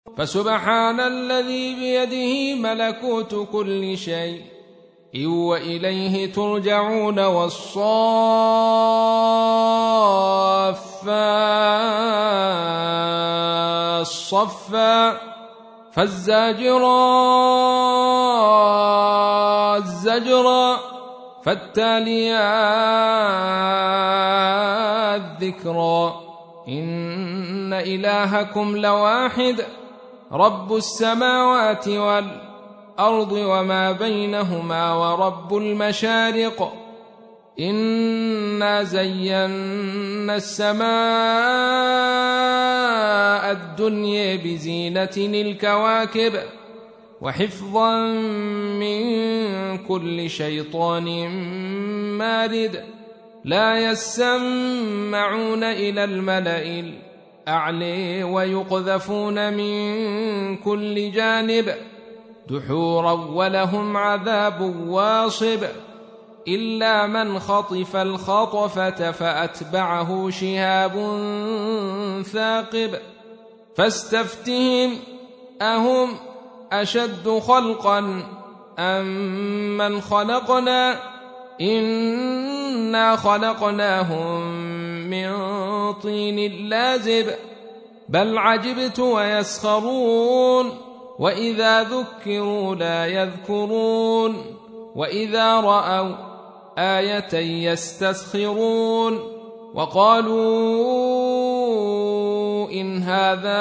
فسبحان الذي بيده ملكوت كل شيء وإليه ترجعون. والصافات صفا فالزاجرات زجرا فالتاليات ذكرا. إن إلهكم لواحد رب السماوات والأرض وما بينهما ورب المشارق. إنا زينا السماء الدنيا بزينة الكواكب وحفظا من كل شيطان مارد. لا يسمعون إلى الملأ الأعلى ويقذفون من كل جانب دحورا ولهم عذاب واصب. إلا من خطف الخطفة فأتبعه شهاب ثاقب. فاستفتهم أهم أشد خلقا أم من خلقنا إنا خلقناهم من طين لازب. بل عجبت ويسخرون وإذا ذكروا لا يذكرون وإذا رأوا آية يستسخرون وقالوا إن هذا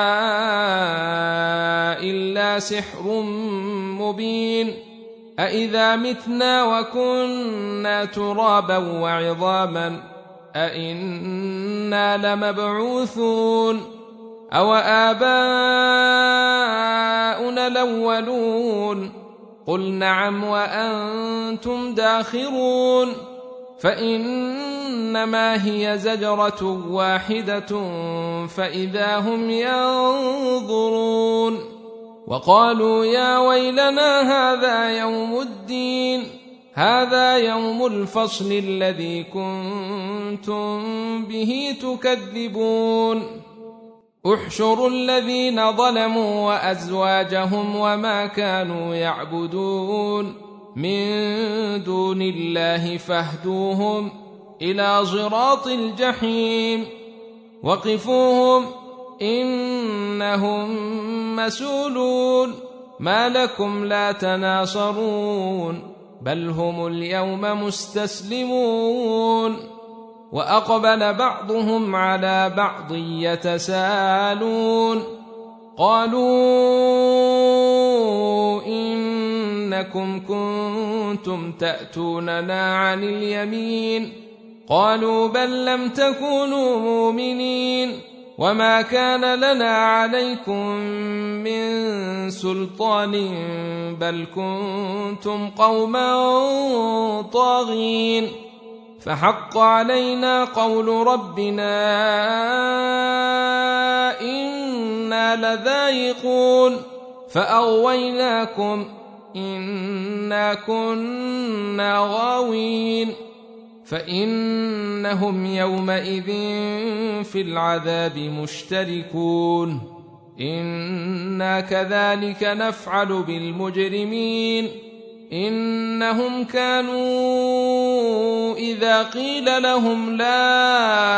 إلا سحر مبين. أإذا متنا وكنا ترابا وعظاما أإنا لمبعوثون أو آباؤنا الأولون. قل نعم وأنتم داخرون. فإنما هي زجرة واحدة فإذا هم ينظرون. وقالوا يا ويلنا هذا يوم الدين هذا يوم الفصل الذي كنتم به تكذبون. احشروا الذين ظلموا وأزواجهم وما كانوا يعبدون من دون الله فاهدوهم إلى صراط الجحيم. وقفوهم إنهم مسؤولون. ما لكم لا تناصرون بل هم اليوم مستسلمون. وأقبل بعضهم على بعض يتساءلون قالوا إنكم كنتم تأتوننا عن اليمين. قالوا بل لم تكونوا مؤمنين وما كان لنا عليكم من سلطان بل كنتم قوما طاغين. فحق علينا قول ربنا إنا لذائقون فأغويناكم إنا كنا غاوين. فإنهم يومئذ في العذاب مشتركون. إنا كذلك نفعل بالمجرمين. إنهم كانوا إذا قيل لهم لا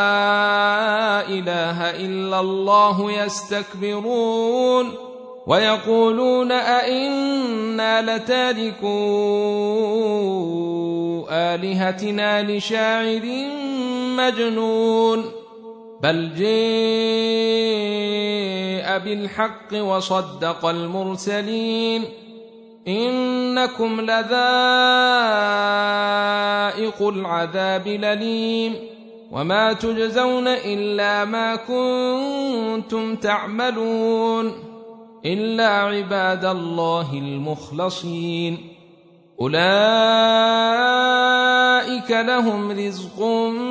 إله إلا الله يستكبرون ويقولون أئنا لتاركو آلهتنا لشاعر مجنون. بل جاء بالحق وصدق المرسلين. إنكم لذائق العذاب الأليم وما تجزون إلا ما كنتم تعملون إلا عباد الله المخلصين. أولئك لهم رزق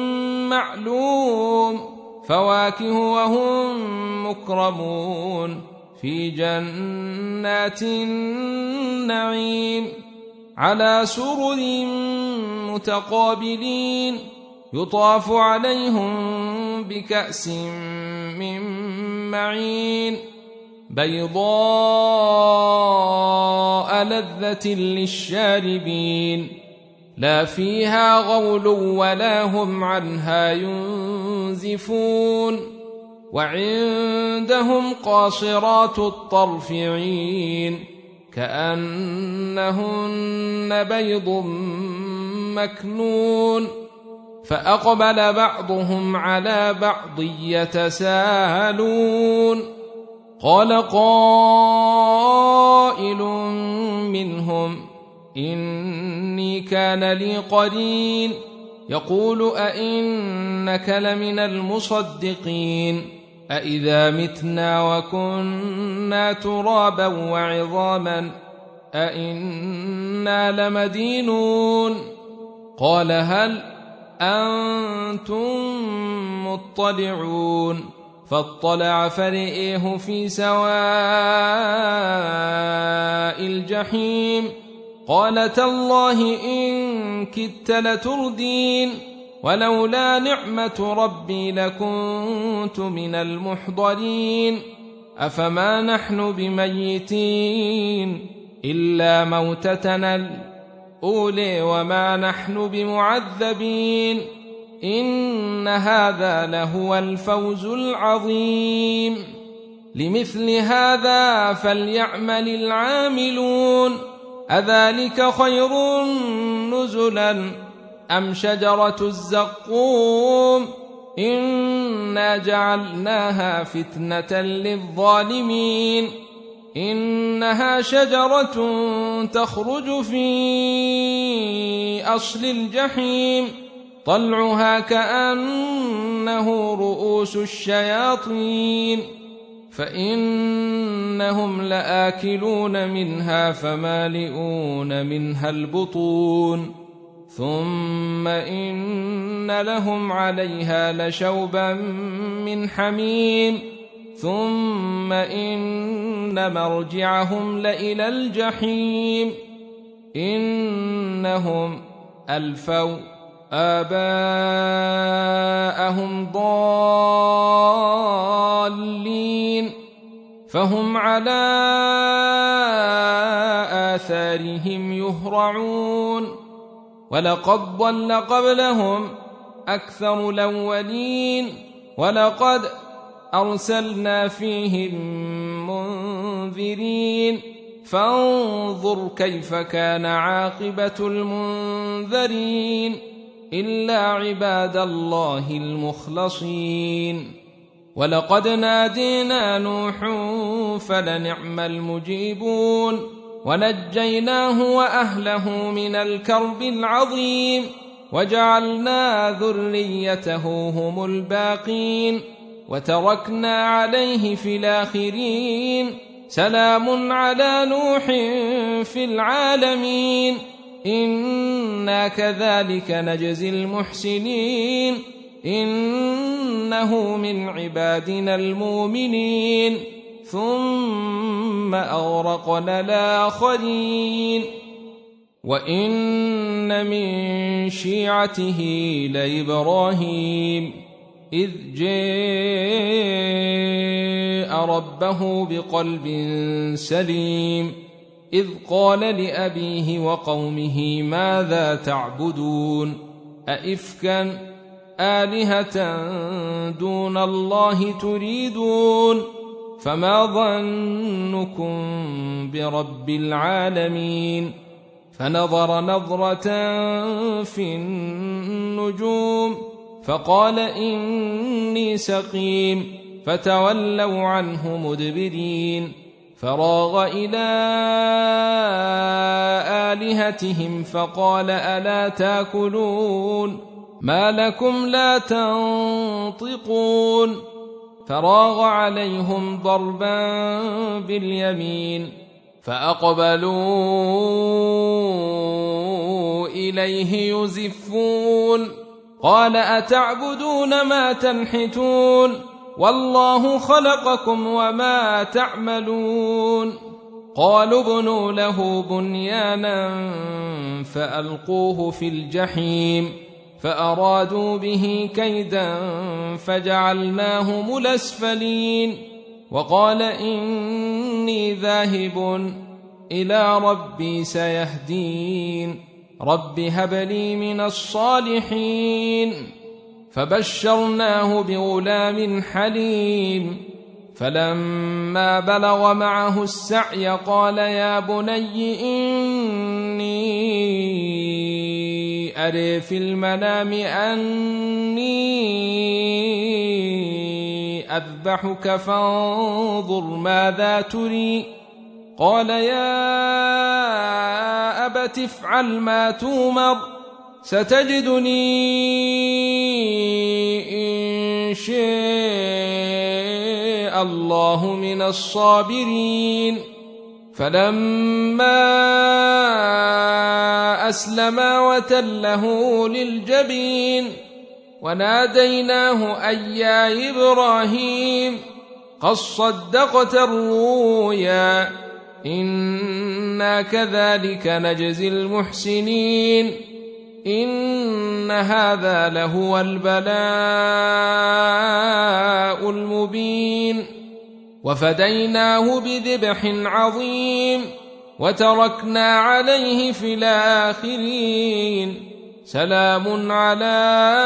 معلوم فواكه وهم مكرمون في جنات النعيم على سرر متقابلين. يطاف عليهم بكأس من معين بيضاء لذة للشاربين لا فيها غول ولا هم عنها ينزفون وعندهم قاصرات الطرف عين كأنهن بيض مكنون فأقبل بعضهم على بعض يتساءلون قال قائل منهم إني كان لي قرين يقول أئنك لمن المصدقين أئذا متنا وكنا ترابا وعظاما أئنا لمدينون قال هل أنتم مطلعون فاطلع فرئه في سواء الجحيم قال تالله إن كدت لتردين ولولا نعمة ربي لكنت من المحضرين أفما نحن بميتين إلا موتتنا الأولى وما نحن بمعذبين إن هذا لهو الفوز العظيم لمثل هذا فليعمل العاملون أذلك خير نزلا أم شجرة الزقوم إنا جعلناها فتنة للظالمين إنها شجرة تخرج في أصل الجحيم طلعها كأنه رؤوس الشياطين فإنهم لآكلون منها فمالئون منها البطون ثم إن لهم عليها لشوبا من حميم ثم إن مرجعهم لإلى الجحيم إنهم ألفوا آباءهم ضالين فهم على آثارهم يهرعون ولقد ضل قبلهم أكثر الأولين ولقد أرسلنا فيهم منذرين فانظر كيف كان عاقبة المنذرين إلا عباد الله المخلصين ولقد نادينا نوح فلنعم المجيبون ونجيناه وأهله من الكرب العظيم وجعلنا ذريته هم الباقين وتركنا عليه في الآخرين سلام على نوح في العالمين إنا كذلك نجزي المحسنين إنه من عبادنا المؤمنين ثم أغرقنا الآخرين وإن من شيعته لإبراهيم إذ جاء ربه بقلب سليم إذ قال لأبيه وقومه ماذا تعبدون أئفكا آلهة دون الله تريدون فما ظنكم برب العالمين فنظر نظرة في النجوم فقال إني سقيم فتولوا عنه مدبرين فراغ إلى آلهتهم فقال ألا تاكلون ما لكم لا تنطقون فراغ عليهم ضربا باليمين فأقبلوا إليه يزفون قال أتعبدون ما تنحتون والله خلقكم وما تعملون قالوا ابنوا له بنيانا فألقوه في الجحيم فأرادوا به كيدا فجعلناهم الأسفلين وقال إني ذاهب إلى ربي سيهدين رب هب لي من الصالحين. فبشرناه بغلام حليم. فلما بلغ معه السعي قال يا بني إني أرى في المنام أني أذبحك فانظر ماذا تري. قال يا أبت افعل ما تومر ستجدني إن شاء الله من الصابرين. فلما أسلما وتله للجبين وناديناه أن يا إبراهيم قد صدقت الرؤيا إنا كذلك نجزي المحسنين إن هذا لهو البلاء المبين. وفديناه بذبح عظيم وتركنا عليه في الآخرين سلام على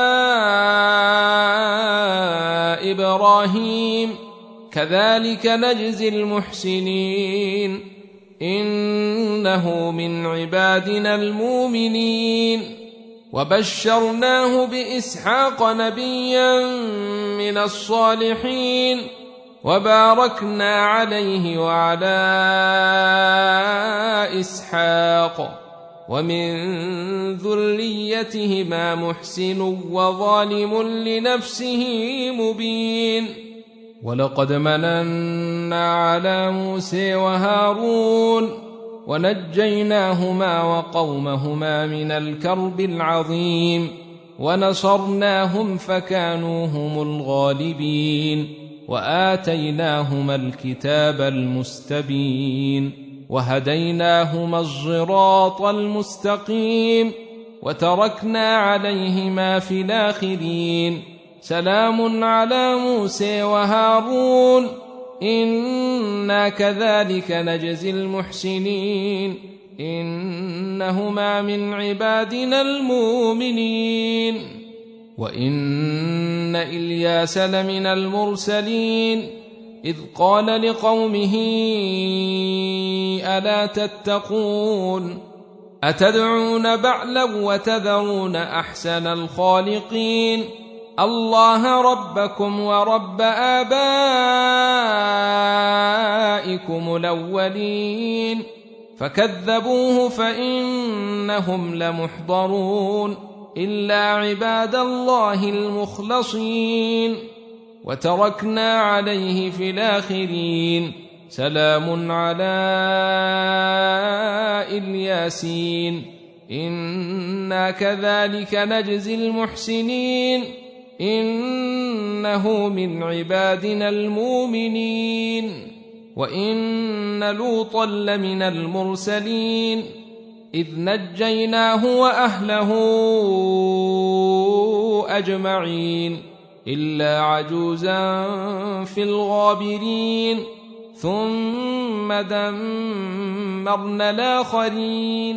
إبراهيم كذلك نجزي المحسنين إنه من عبادنا المؤمنين. وبشرناه بإسحاق نبيا من الصالحين وباركنا عليه وعلى إسحاق ومن ذريتهما محسن وظالم لنفسه مبين. ولقد مننا على موسى وهارون ونجيناهما وقومهما من الكرب العظيم ونصرناهم فكانوا هم الغالبين وآتيناهما الكتاب المستبين وهديناهما الصراط المستقيم وتركنا عليهما في الآخرين سلام على موسى وهارون إنا كذلك نجزي المحسنين إنهما من عبادنا المؤمنين. وإن إلياس لمن المرسلين إذ قال لقومه ألا تتقون أتدعون بعلا وتذرون أحسن الخالقين الله ربكم ورب آبائكم الأولين. فكذبوه فإنهم لمحضرون إلا عباد الله المخلصين. وتركنا عليه في الآخرين سلام على الياسين إنا كذلك نجزي المحسنين إنه من عبادنا المؤمنين. وإن لوطا لمن المرسلين إذ نجيناه وأهله أجمعين إلا عجوزا في الغابرين ثم دمرنا الآخرين.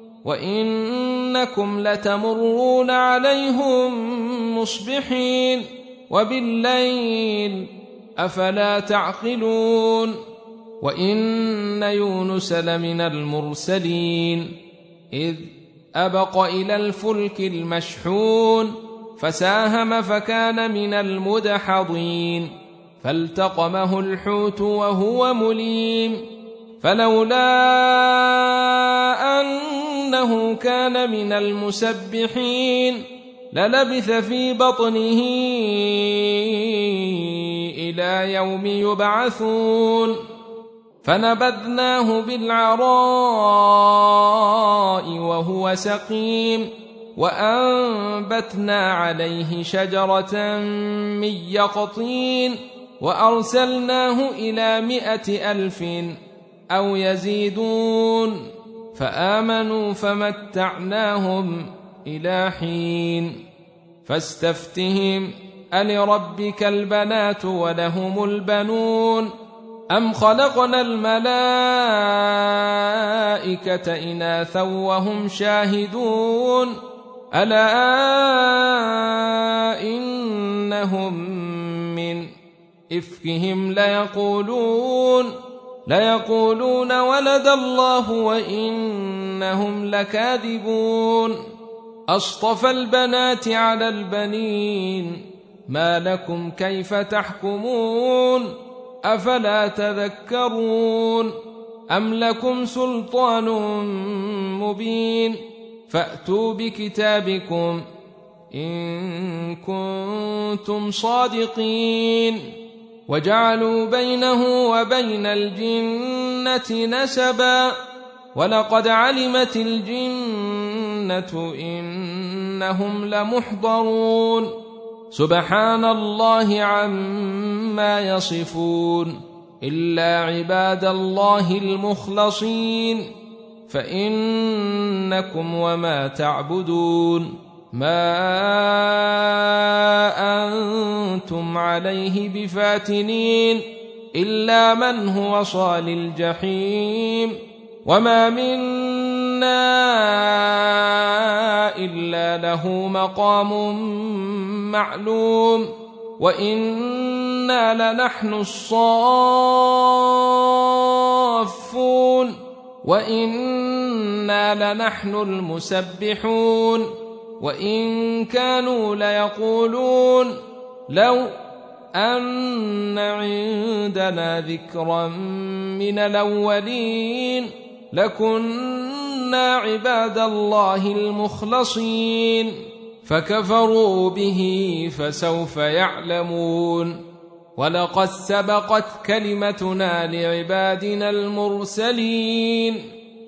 وإنكم لتمرون عليهم مصبحين وبالليل أفلا تعقلون. وإن يونس لمن المرسلين إذ أبق إلى الفلك المشحون فساهم فكان من المدحضين فالتقمه الحوت وهو مليم فلولا أنه كان من المسبحين للبث في بطنه إلى يوم يبعثون. فنبذناه بالعراء وهو سقيم وأنبتنا عليه شجرة من يقطين وأرسلناه إلى 100,000 أو يزيدون فآمنوا فمتعناهم إلى حين. فاستفتهم ألربك البنات ولهم البنون أم خلقنا الملائكة إناثا وهم شاهدون ألا إنهم من إفكهم ليقولون ولد الله وإنهم لكاذبون أصطفى البنات على البنين ما لكم كيف تحكمون أفلا تذكرون أم لكم سلطان مبين فأتوا بكتابكم إن كنتم صادقين وجعلوا بينه وبين الجنة نسبا ولقد علمت الجنة إنهم لمحضرون سبحان الله عما يصفون إلا عباد الله المخلصين فإنكم وما تعبدون ما أنتم عليه بفاتنين إلا من هو صال الجحيم وما منا إلا له مقام معلوم وإنا لنحن الصافون وإنا لنحن المسبحون وإن كانوا ليقولون لو أن عندنا ذكرا من الأولين لكنا عباد الله المخلصين فكفروا به فسوف يعلمون ولقد سبقت كلمتنا لعبادنا المرسلين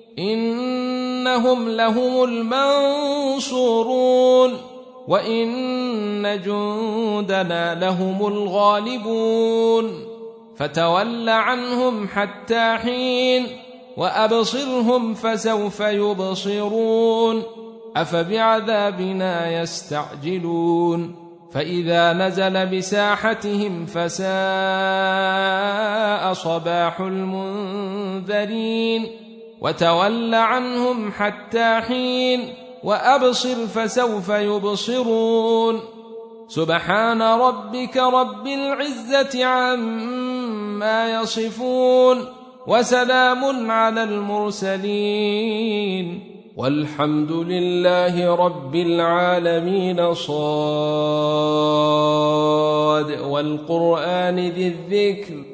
إنهم لهم المنصورون وإن جندنا لهم الغالبون فتول عنهم حتى حين وأبصرهم فسوف يبصرون أفبعذابنا يستعجلون فإذا نزل بساحتهم فساء صباح المنذرين وتول عنهم حتى حين وأبصر فسوف يبصرون سبحان ربك رب العزة عما يصفون وسلام على المرسلين والحمد لله رب العالمين صاد والقرآن ذي الذكر